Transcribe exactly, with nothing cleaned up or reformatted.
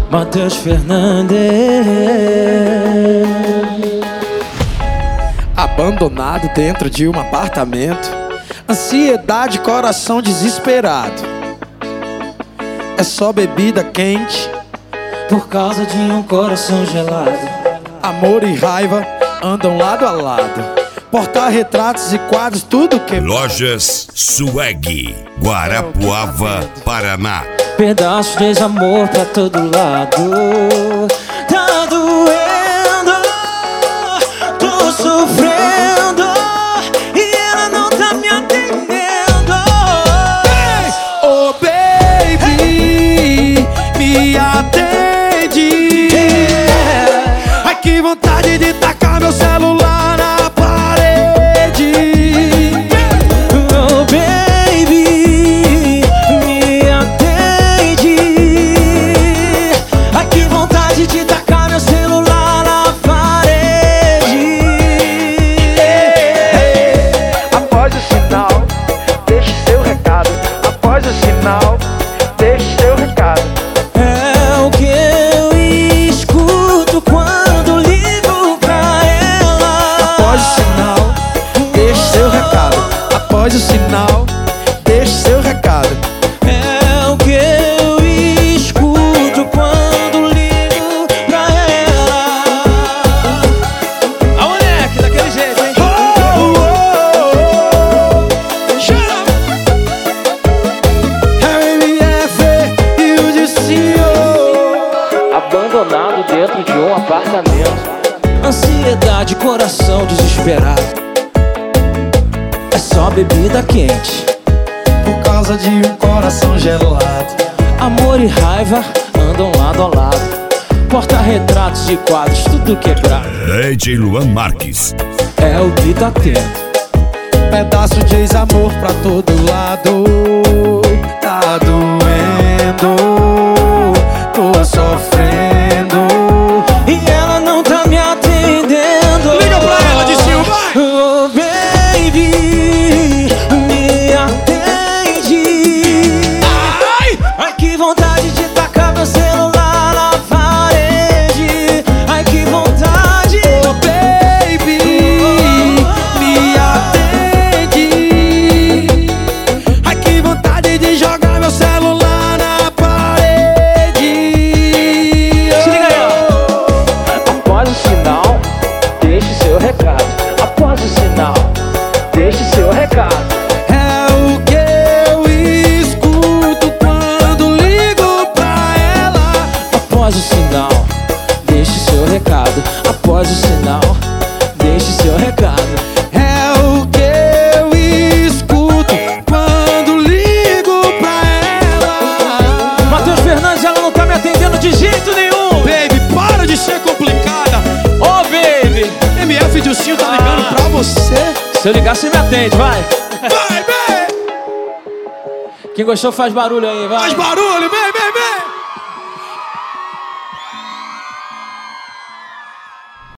Matheus Fernandes. Abandonado dentro de um apartamento, ansiedade, coração desesperado. É só bebida quente por causa de um coração gelado. Amor e raiva andam lado a lado. Porta-retratos e quadros, tudo quebrado. Lojas Swag, Guarapuava, Paraná. Pedaços de desamor pra todo lado. Tá doendo, tô sofrendo e ela não tá me atendendo. Hey! Oh baby, me atende. Yeah. Ai que vontade de tacar meu celular na parede. Oh baby, me atende. Ai que vontade de tacar meu celular na parede. Após o sinal, deixe seu recado. Após o sinal, deixe seu recado. É o que eu escuto quando ligo pra ela. Após o sinal, deixe seu recado. Após o sinal, deixe seu recado. É o que eu escuto quando ligo pra ela. A moleque, daquele jeito, hein? Oh, oh, oh. Shut up. R M F e o Dicinho. Abandonado dentro de um apartamento. Ansiedade, coração desesperado. É só bebida quente Por causa de um coração gelado. Amor e raiva andam lado a lado. Porta-retratos e quadros, tudo quebrado. D J Luan Marques. É o que tá tendo. Pedaço de ex-amor pra todo lado. Tá doendo, tô sofrendo E ela não tá me atendendo. Liga pra ela, Dicinho, vai! Oh baby, me atende. Ai! Ai que vontade de tacar meu celular na parede. Ai que vontade. Oh baby, me atende. Ai que vontade de jogar meu celular na parede. Se liga aí, ó. Após o sinal, deixe seu recado. Após o sinal, deixe seu recado. É o que eu escuto quando ligo pra ela. Após o sinal, deixe seu recado. Após o sinal, deixe seu recado. É o que eu escuto quando ligo pra ela. Matheus Fernandes, ela não tá me atendendo de jeito nenhum. Baby, para de ser complicada. Ô, baby, M F Dilcinho tá ligando pra você. se eu ligar, você me atende, vai. Vai, vem! Quem gostou faz barulho aí, vai. Faz barulho, vem, vem, vem!